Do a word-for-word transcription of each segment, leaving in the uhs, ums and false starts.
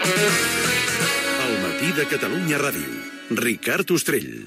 El matí de Catalunya Ràdio. Ricard Ostrell.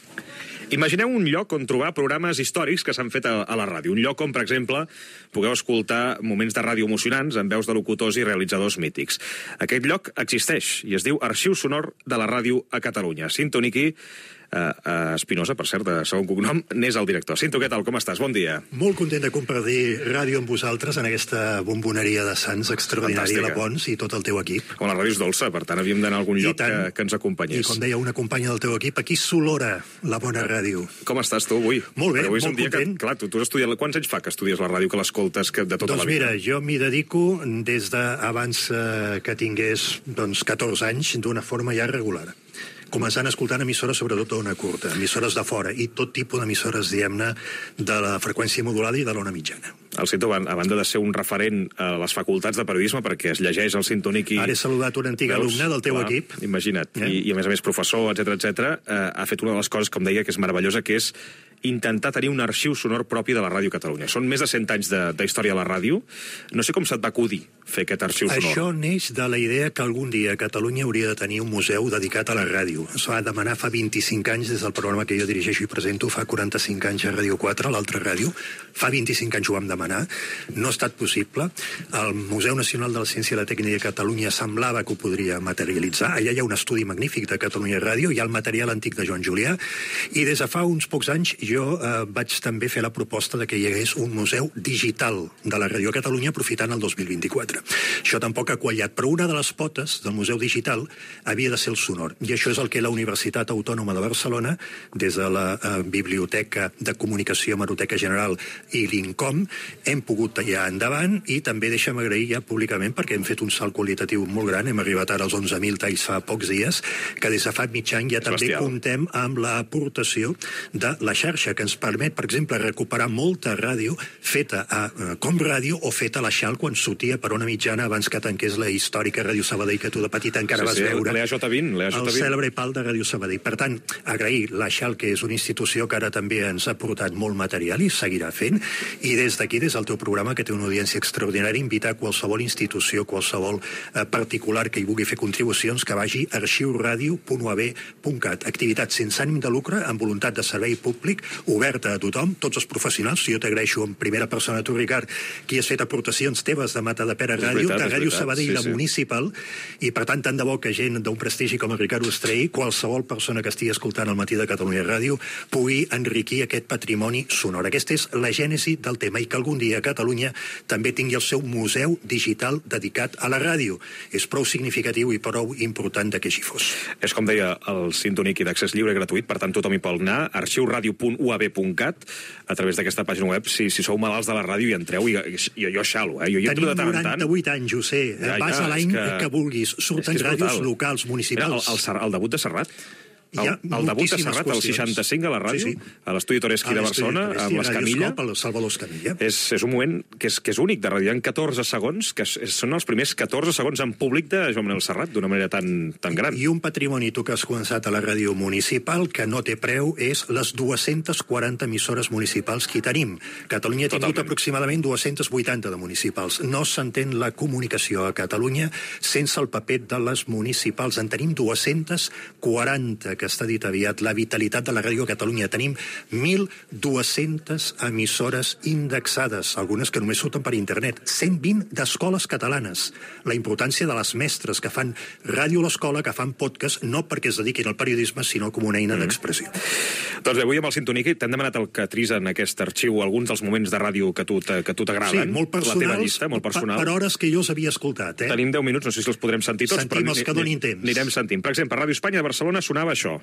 Imagineu un lloc on trobar programes històrics que s'han fet a, a la ràdio. Un lloc on, per exemple, pugueu escoltar moments de ràdio emocionants amb veus de locutors i realitzadors mítics. Aquest lloc existeix i es diu Arxiu Sonor de la Ràdio a Catalunya. Cinto Niqui, eh, eh, Espinosa, per cert, de segon cognom, n'és el director. Cinto, què tal? Com estàs? Bon dia. Molt content de compartir ràdio amb vosaltres en aquesta bomboneria de Sants extraordinària, la Pons i tot el teu equip. Com la ràdio és dolça, per tant, havíem d'anar a algun lloc que, que ens acompanyés. I com deia una companya del teu equip, aquí s'olora la bona ràdio. Com estàs tu avui? Molt bé, avui és molt un dia content. Que, clar, tu, tu has estudiat... Quants anys fa que estudies la ràdio, que l'escoltes que de tota doncs la vida? Doncs mira, jo m'hi dedico des d'abans eh, que tingués doncs, catorze anys d'una forma ja regular. Començant escoltant emissores sobretot d'ona curta, emissores de fora i tot tipus d'emissores, diguem-ne, de la freqüència modulada i de l'ona mitjana. El Cinto, a banda de ser un referent a les facultats de periodisme, perquè es llegeix el Cinto Niqui... Ara he saludat un antic veus, alumne del teu clar, equip. Imagina't. Eh? I, I a més a més professor, etcètera, etcètera, eh, ha fet una de les coses, com deia, que és meravellosa, que és intentar tenir un arxiu sonor propi de la Ràdio Catalunya. Són més de cent anys de, de història a la ràdio. No sé com se't va acudir fer aquest arxiu sonor. Això neix de la idea que algun dia Catalunya hauria de tenir un museu dedicat a la ràdio. Es va demanar fa vint-i-cinc anys des del programa que jo dirigeixo i presento, fa quaranta-cinc anys a Ràdio quatre, l'altra ràdio. Fa vint-i-cinc anys ho vam demanar. No ha estat possible. El Museu Nacional de la Ciència i la Tècnica de Catalunya semblava que ho podria materialitzar. Allà hi ha un estudi magnífic de Catalunya Ràdio, hi ha el material antic de Joan Julià, i des de fa uns pocs anys jo eh, vaig també fer la proposta de que hi hagués un museu digital de la Ràdio a Catalunya aprofitant el dos mil vint-i-quatre. Això tampoc ha quallat, però una de les potes del museu digital havia de ser el sonor, i això és el que la Universitat Autònoma de Barcelona, des de la eh, Biblioteca de Comunicació, Hemeroteca General i l'INCOM, hem pogut tallar endavant, i també deixa'm agrair ja públicament, perquè hem fet un salt qualitatiu molt gran, hem arribat ara als onze mil talls fa pocs dies, que des de fa mig any ja també bestial. Comptem amb l'aportació de la xarxa, que ens permet, per exemple, recuperar molta ràdio feta a eh, Com Ràdio o feta a la Xal quan sortia per ona mitjana abans que tanqués la històrica Ràdio Sabadell, que tu de petit encara sí, vas sí, veure. l'E A J vint, l'E A J vint. El cèlebre pal de Ràdio Sabadell. Per tant, agrair la Xal, que és una institució que ara també ens ha portat molt material i seguirà fent, i des d'aquí, des del teu programa, que té una audiència extraordinària, invitar qualsevol institució, qualsevol eh, particular que hi vulgui fer contribucions, que vagi a arxiuradio punt u a b punt cat. Activitat sense ànim de lucre, amb voluntat de servei públic, oberta a tothom, tots els professionals. Jo t'agraeixo en primera persona, tu, Ricard, qui has fet aportacions teves de Matadepera Ràdio, veritat, de Ràdio veritat, Sabadell, sí, la sí. municipal, i per tant, tant de bo que gent d'un prestigi com el Ricard Ostrell, qualsevol persona que estigui escoltant el matí de Catalunya Ràdio, pugui enriquir aquest patrimoni sonor. Aquesta és la gènesi del tema, i que algun dia a Catalunya també tingui el seu museu digital dedicat a la ràdio. És prou significatiu i prou important que així fos. És com deia el Cinto Niqui, d'accés lliure i gratuït, per tant tothom hi pot anar, arxiuradio punt u a b punt cat, a través d'aquesta pàgina web. Si, si sou malalts de la ràdio i entreu, i, i, i jo xalo, eh? Jo hi entro de tant en tant. Tenim noranta-vuit anys, ho sé. Ja, Vas ja, a l'any que... que vulguis. Surten ràdios locals, municipals. Mira, el, el, el debut de Serrat. El, el debut de Serrat, el seixanta-cinc a la ràdio, sí, sí. a l'estudi Toreschi de Barcelona, amb l'Escamilla. Salvador Escamilla. És, és un moment que és, que és únic de ràdio. Hi ha catorze segons, que és, són els primers catorze segons en públic de Joan Manuel Serrat, d'una manera tan, tan gran. I un patrimoni, tu que has començat a la ràdio municipal, que no té preu, és les dues-centes quaranta emissores municipals que hi tenim. Catalunya ha tingut Totalment. aproximadament dues-centes vuitanta de municipals. No s'entén la comunicació a Catalunya sense el paper de les municipals. En tenim dues-centes quaranta, que està dit aviat, la vitalitat de la ràdio a Catalunya. Tenim mil dues-centes emissores indexades, algunes que només surten per internet, cent vint d'escoles catalanes. La importància de les mestres que fan ràdio a l'escola, que fan podcast, no perquè es dediquin al periodisme, sinó com una eina mm. d'expressió. Doncs bé, avui amb el Cinto Niqui t'hem demanat el que tris en aquest arxiu alguns dels moments de ràdio que tu t'agraden. Sí, molt personals, la teva llista, molt personal. Per, per hores que jo els havia escoltat. Eh? Tenim deu minuts, no sé si els podrem sentir tots. Sentim els que donin temps. Anirem sentint. Per exemple, a Ràdio Espanya de Barcelona sonava això.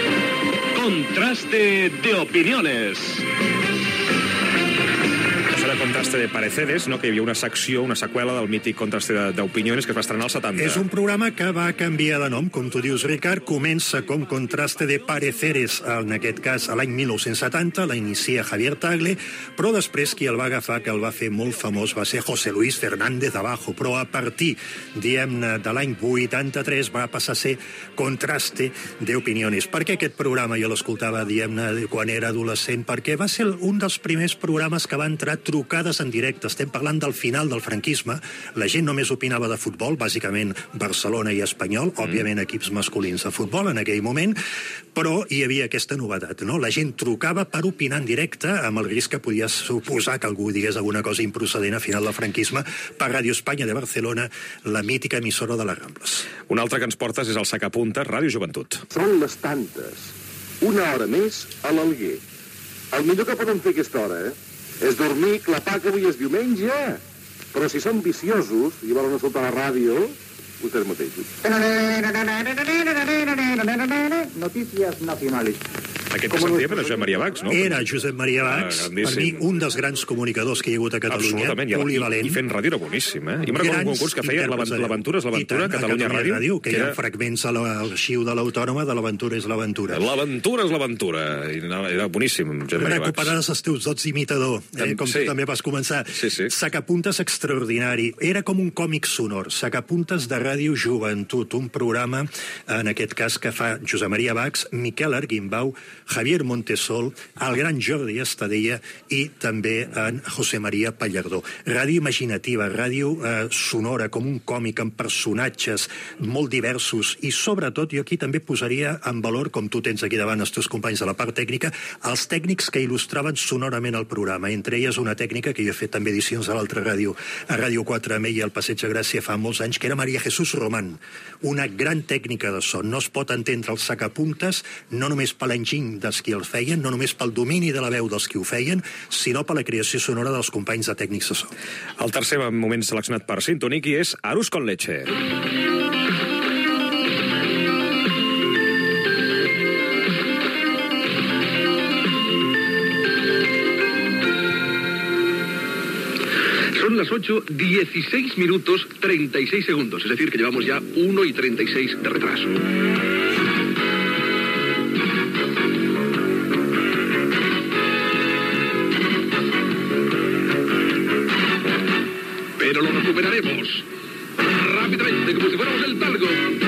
Contraste de opiniones. Serà Contraste de Pareceres, no? Que hi havia una secció, una seqüela del mític Contraste d'Opiniones que es va estrenar als setanta. És un programa que va canviar de nom, com tu dius, Ricard. Comença com Contraste de Pareceres, en aquest cas, a l'any mil nou-cents setanta, la inicia Javier Tagle, però després qui el va agafar, que el va fer molt famós, va ser José Luis Fernández Abajo, però a partir, diguem-ne, de l'any vuitanta-tres va passar a ser Contraste de Opiniones. Per què aquest programa jo l'escoltava, diguem-ne, quan era adolescent? Perquè va ser un dels primers programes que va entrar trucades en directe. Estem parlant del final del franquisme. La gent només opinava de futbol, bàsicament Barcelona i Espanyol, mm. òbviament equips masculins de futbol en aquell moment, però hi havia aquesta novetat, no? La gent trucava per opinar en directe, amb el risc que podia suposar que algú digués alguna cosa improcedent a final del franquisme, per Ràdio Espanya de Barcelona, la mítica emissora de les Rambles. Un altre que ens portes és el Sacapuntes, Ràdio Joventut. Són les tantes. Una hora més a l'Alguer. El millor que podem fer aquesta hora, eh? És dormir, clapar, que avui és diumenge. Però si són viciosos i volen escoltar la ràdio, vostès mateixos. Notícies nacionals. Aquest que sentia era Josep Maria Bax, no? Era Josep Maria Bax, ah, per mi un dels grans comunicadors que hi ha hagut a Catalunya, polivalent. I fent ràdio era boníssim, eh? I me'n recordo un concurs que feia l'Aventura és l'Aventura, Catalunya Ràdio. Que hi ha fragments a l'arxiu de l'Autònoma de l'Aventura és l'Aventura. L'Aventura és l'Aventura. Era boníssim, Josep Maria Bax. Recuperaràs els teus dots imitador, eh? com tu també vas començar. Sí, sí. Sacapuntes extraordinari. Era com un còmic sonor. Sacapuntes de Ràdio Joventut, un programa, en aquest cas, que fa Josep Maria Bax, Miquel Arguimbau, Javier Montesol, el gran Jordi Estadella i també en José María Pallardó. Ràdio imaginativa, ràdio eh, sonora, com un còmic, amb personatges molt diversos i, sobretot, jo aquí també posaria en valor, com tu tens aquí davant els teus companys de la part tècnica, els tècnics que il·lustraven sonorament el programa. Entre elles una tècnica que jo he fet també edicions a l'altra ràdio, a Ràdio quatre M i al Passeig de Gràcia fa molts anys, que era Maria Jesús Román, una gran tècnica de so. No es pot entendre els sacapuntes, no només per l'enginy dels qui els feien, no només pel domini de la veu dels qui ho feien, sinó per la creació sonora dels companys de tècnics de so. El tercer moment seleccionat per Sintoniki és Arús con leche. Son las ocho, dieciséis minutos, treinta y seis segundos. Es decir, que llevamos ya uno y treinta y seis de retraso. Pero lo recuperaremos rápidamente, como si fuéramos el talgo.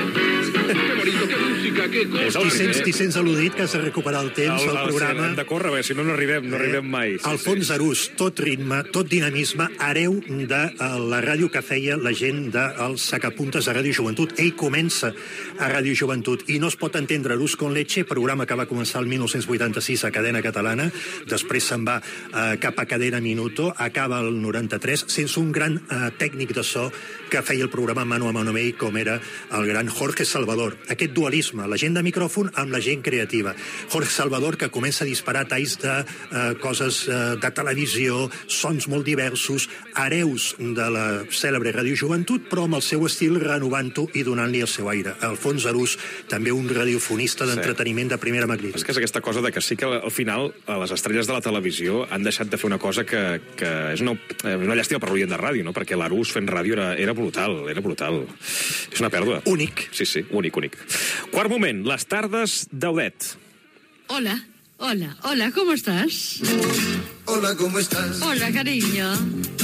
Qué bonito, qué música, qué cosa. T'hi sents, t'hi sents al·ludit que has de recuperar el temps, el, el programa. Hem de córrer, perquè si no, no arribem, no arribem mai. Sí, Alfons sí. Arús, tot ritme, tot dinamisme, hereu de la ràdio que feia la gent dels Sacapuntes a Ràdio Joventut. Ell comença a Ràdio Joventut i no es pot entendre Arús con leche, programa que va començar el mil nou-cents vuitanta-sis a Cadena Catalana, després se'n va eh, cap a Cadena Minuto, acaba el noranta-tres, sense un gran eh, tècnic de so que feia el programa mano a mano amb ell, com era el gran Jorge Salvador. Aquest dualisme, la gent de micròfon amb la gent creativa. Jorge Salvador, que comença a disparar talls de eh, coses eh, de televisió, sons molt diversos, hereus de la cèlebre Ràdio Joventut, però amb el seu estil renovant-ho i donant-li el seu aire. Alfons Arús, també un radiofonista d'entreteniment de primera magnitud. És que és aquesta cosa de que sí que al final les estrelles de la televisió han deixat de fer una cosa que, que és una, una llàstima per l'oient de ràdio, no? Perquè l'Arús fent ràdio era, era brutal, era brutal. És una pèrdua. Únic. Sí, sí, únic, únic. Quart moment, les tardes d'Audet. Hola, hola, hola, ¿cómo estás? Hola, ¿cómo estás? Hola, cariño.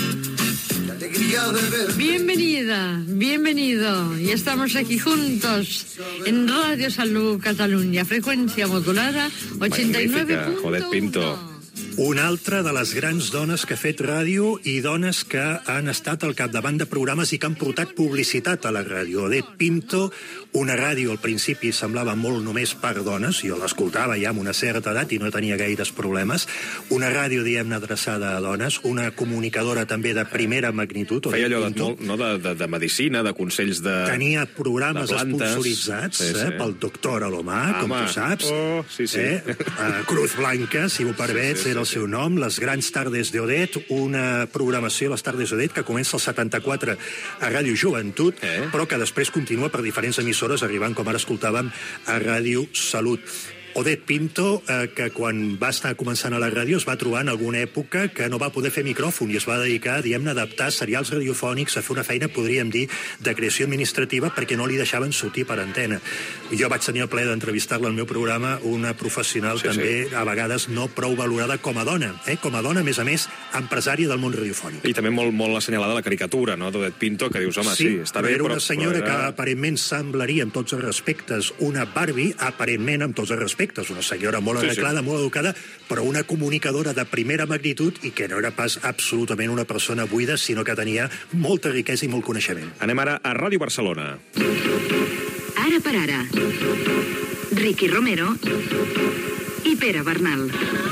Qué alegría de ver. Bienvenida, bienvenido. Y estamos aquí juntos en Radio Salud Catalunya, frecuencia modulada ochenta y nueve punto uno. Joder, Pinto. Una altra de les grans dones que ha fet ràdio i dones que han estat al capdavant de programes i que han portat publicitat a la ràdio. Odet Pinto, una ràdio al principi semblava molt només per dones, jo l'escoltava ja amb una certa edat i no tenia gaires problemes, una ràdio, diguem-ne, adreçada a dones, una comunicadora també de primera magnitud. Feia allò de, molt, no, de, de, de medicina, de consells de Tenia programes de esponsoritzats sí, sí. eh, pel doctor Alomà, ah, com home. tu saps. Oh, sí, sí. Eh? Uh, Cruz Blanca, si ho permets, sí, sí, era el seu nom, les grans tardes d'Odet, una programació, les tardes d'Odet, que comença el setanta-quatre a Ràdio Joventut, eh? però que després continua per diferents emissores, arribant, com ara escoltàvem, a Ràdio Salut. Odet Pinto, eh, que quan va estar començant a la ràdio es va trobar en alguna època que no va poder fer micròfon i es va dedicar, diguem-ne, a adaptar serials radiofònics, a fer una feina, podríem dir, de creació administrativa perquè no li deixaven sortir per antena. Jo vaig tenir el plaer d'entrevistar-la al meu programa, una professional sí, també, sí. a vegades no prou valorada com a dona, eh? com a dona, a més a més, empresària del món radiofònic. I també molt, molt assenyalada la caricatura, no?, d'Odet Pinto, que dius, home, sí, sí està bé, era però... una senyora però era... que aparentment semblaria, amb tots els respectes, una Barbie, aparentment, amb tots els respectes, una senyora molt arreglada, sí, sí. molt educada, però una comunicadora de primera magnitud i que no era pas absolutament una persona buida, sinó que tenia molta riquesa i molt coneixement. Anem ara a Ràdio Barcelona. Ara per ara, Ricky Romero i Pere Bernal.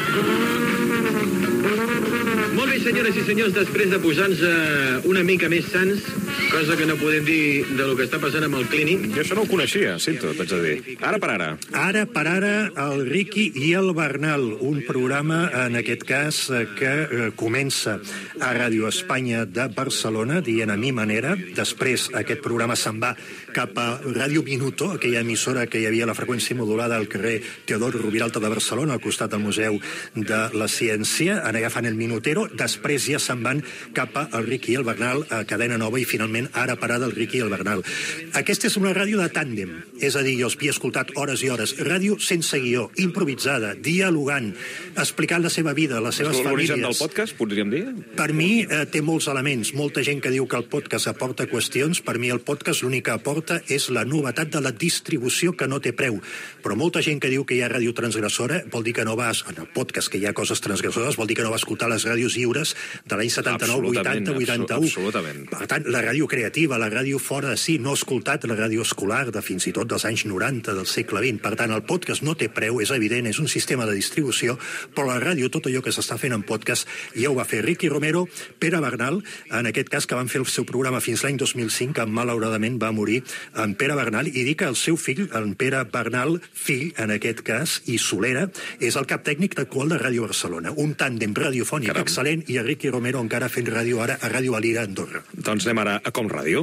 Molt bé, senyores i senyors, després de posar-nos una mica més sans, cosa que no podem dir de lo que està passant amb el clínic. Jo això no ho coneixia, sento, t'haig de dir. Ara per ara. Ara per ara, el Ricky i el Bernal, un programa, en aquest cas, que eh, comença a Ràdio Espanya de Barcelona, dient a mi manera. Després aquest programa se'n va cap a Ràdio Minuto, aquella emissora que hi havia a la freqüència modulada al carrer Teodor Rubiralta de Barcelona, al costat del Museu de la Ciència, en agafant el Minutero. Després ja se'n van cap al Ricky i el Bernal, a Cadena Nova, i finalment ara parada el Ricky i el Bernal. Aquesta és una ràdio de tàndem, és a dir, jo els havia escoltat hores i hores, ràdio sense guió, improvisada, dialogant, explicant la seva vida, les seves famílies. L'origen del podcast, podríem dir? Per mi eh, té molts elements, molta gent que diu que el podcast aporta qüestions, per mi el podcast l'únic que aporta és la novetat de la distribució que no té preu, però molta gent que diu que hi ha ràdio transgressora vol dir que no vas, en el podcast que hi ha coses transgressores, vol dir que no va escoltar les ràdios lliures de l'any setanta-nou, vuitanta, vuitanta-u. Absolutament. Per tant, la ràdio creativa, la ràdio fora de si, no ha escoltat la ràdio escolar de fins i tot dels anys noranta del segle vint. Per tant, el podcast no té preu, és evident, és un sistema de distribució, però la ràdio, tot allò que s'està fent en podcast, ja ho va fer Ricky Romero, Pere Bernal, en aquest cas que van fer el seu programa fins l'any dos mil cinc, que malauradament va morir en Pere Bernal, i dir que el seu fill, en Pere Bernal, fill, en aquest cas, i Solera, és el cap tècnic actual de Ràdio Barcelona. Un tàndem radiofònic Caram. excel·lent, i a Ricky Romero encara fent ràdio ara a Ràdio Valira, Andorra. Doncs anem ara a Com Ràdio.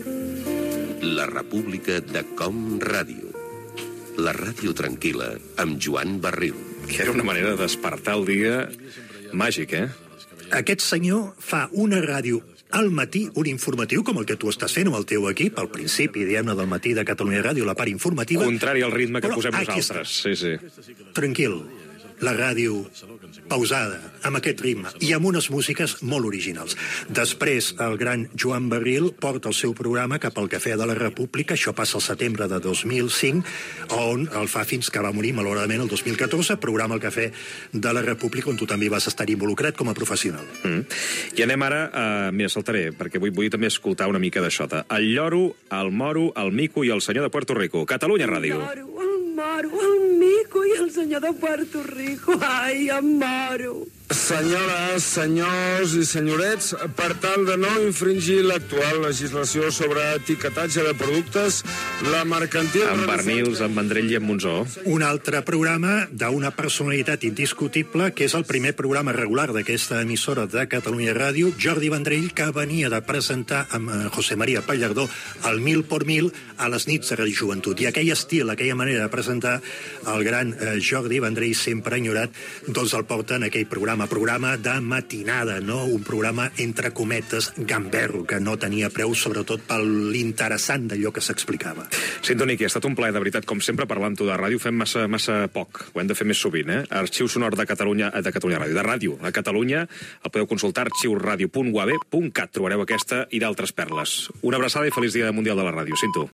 La República de Com Ràdio. La ràdio tranquil·la amb Joan Barril. Que era una manera de despertar el dia màgic, eh? Aquest senyor fa una ràdio al matí, un informatiu com el que tu estàs fent amb el teu equip, al principi, diguem-ne, del matí de Catalunya Ràdio, la part informativa. Contrari al ritme que però posem nosaltres. Sí, sí. Tranquil, la ràdio pausada, amb aquest ritme, i amb unes músiques molt originals. Després, el gran Joan Barril porta el seu programa cap al Cafè de la República, això passa al setembre de dos mil cinc, on el fa fins que va morir, malauradament, el dos mil catorze, programa al Cafè de la República, on tu també vas estar involucrat com a professional. Mm. I anem ara, uh, mira, saltaré, perquè vull, vull també escoltar una mica d'això. El lloro, el moro, el mico i el senyor de Puerto Rico. Catalunya Ràdio. El lloro, el moro, el mico i el senyor de Puerto Rico. Ai, em moro. Senyores, senyors i senyorets, per tal de no infringir l'actual legislació sobre etiquetatge de productes, la mercantil... Amb pernils, amb Vendrell i amb Monzó. Un altre programa d'una personalitat indiscutible, que és el primer programa regular d'aquesta emissora de Catalunya Ràdio, Jordi Vendrell, que venia de presentar amb José María Pallardó el Mil por Mil a les nits de Radio Joventut. I aquell estil, aquella manera de presentar el gran eh, Jordi Vendrell, sempre enyorat, doncs el porta en aquell programa programa de matinada, no? Un programa, entre cometes, gamberro, que no tenia preu, sobretot per l'interessant d'allò que s'explicava. Sento, Niqui, ha estat un plaer, de veritat, com sempre, parlar amb tu de ràdio, fem massa, massa poc, ho hem de fer més sovint, eh? Arxiu sonor de Catalunya, de Catalunya Ràdio, de ràdio a Catalunya, el podeu consultar arxiuradio punt uabe punt cat, trobareu aquesta i d'altres perles. Una abraçada i feliç dia mundial de la ràdio, Cinto.